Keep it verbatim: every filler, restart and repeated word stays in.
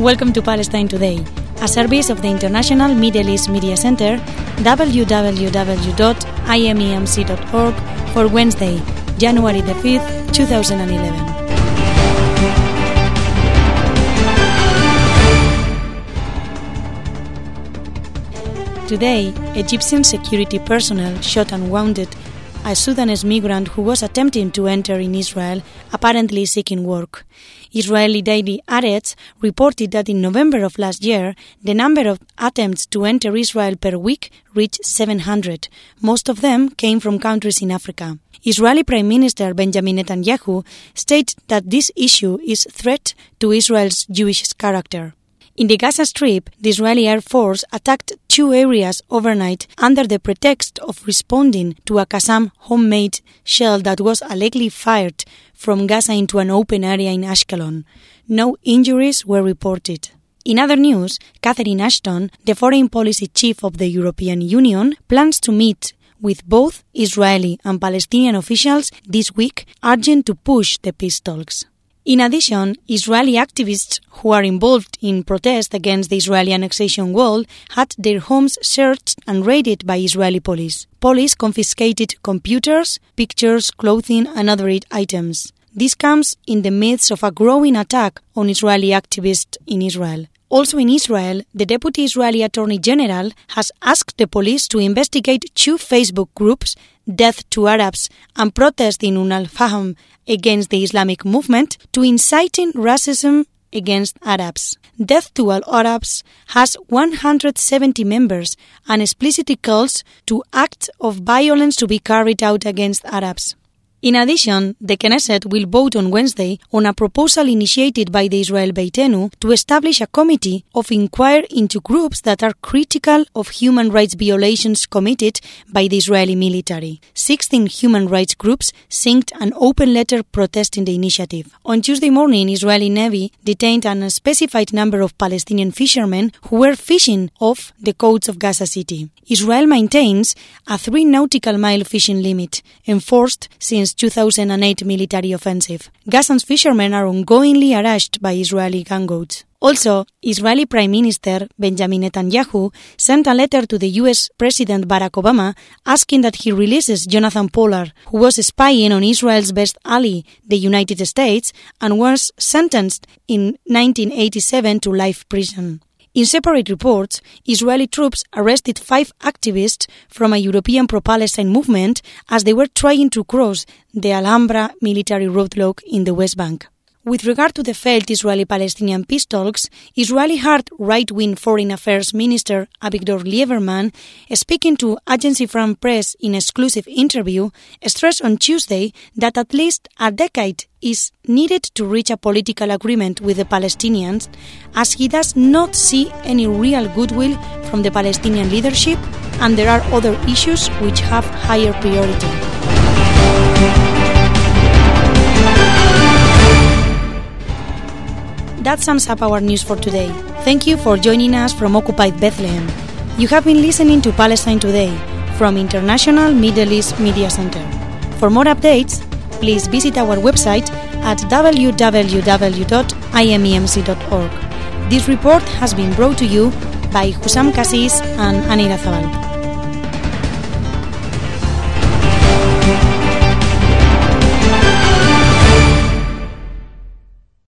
Welcome to Palestine Today, a service of the International Middle East Media Center, w w w dot i m e m c dot org, for Wednesday, January the fifth, two thousand eleven. Today, Egyptian security personnel shot and wounded a Sudanese migrant who was attempting to enter in Israel, apparently seeking work. Israeli daily Haaretz reported that in November of last year, the number of attempts to enter Israel per week reached seven hundred. Most of them came from countries in Africa. Israeli Prime Minister Benjamin Netanyahu stated that this issue is a threat to Israel's Jewish character. In the Gaza Strip, the Israeli Air Force attacked two areas overnight under the pretext of responding to a Qassam homemade shell that was allegedly fired from Gaza into an open area in Ashkelon. No injuries were reported. In other news, Catherine Ashton, the foreign policy chief of the European Union, plans to meet with both Israeli and Palestinian officials this week, urging to push the peace talks. In addition, Israeli activists who are involved in protests against the Israeli annexation wall had their homes searched and raided by Israeli police. Police confiscated computers, pictures, clothing and other items. This comes in the midst of a growing attack on Israeli activists in Israel. Also in Israel, the Deputy Israeli Attorney General has asked the police to investigate two Facebook groups, Death to Arabs and Protest in Umm al-Fahim against the Islamic movement, to inciting racism against Arabs. Death to All Arabs has one hundred seventy members and explicitly calls to acts of violence to be carried out against Arabs. In addition, the Knesset will vote on Wednesday on a proposal initiated by the Israel Beitenu to establish a committee of inquiry into groups that are critical of human rights violations committed by the Israeli military. Sixteen human rights groups signed an open letter protesting the initiative. On Tuesday morning, Israeli Navy detained an unspecified number of Palestinian fishermen who were fishing off the coasts of Gaza City. Israel maintains a three nautical mile fishing limit, enforced since two thousand eight military offensive. Gazans fishermen are ongoingly harassed by Israeli gunboats. Also, Israeli Prime Minister Benjamin Netanyahu sent a letter to the U S President Barack Obama asking that he releases Jonathan Pollard, who was spying on Israel's best ally, the United States, and was sentenced in nineteen eighty-seven to life prison. In separate reports, Israeli troops arrested five activists from a European pro-Palestine movement as they were trying to cross the Alhambra military roadblock in the West Bank. With regard to the failed Israeli-Palestinian peace talks, Israeli hard right-wing Foreign Affairs Minister Avigdor Lieberman, speaking to Agence France Presse in exclusive interview, stressed on Tuesday that at least a decade is needed to reach a political agreement with the Palestinians, as he does not see any real goodwill from the Palestinian leadership, and there are other issues which have higher priority. That sums up our news for today. Thank you for joining us from Occupied Bethlehem. You have been listening to Palestine Today from International Middle East Media Center. For more updates, please visit our website at w w w dot i m e m c dot org. This report has been brought to you by Hussam Cassis and Anira Zabal.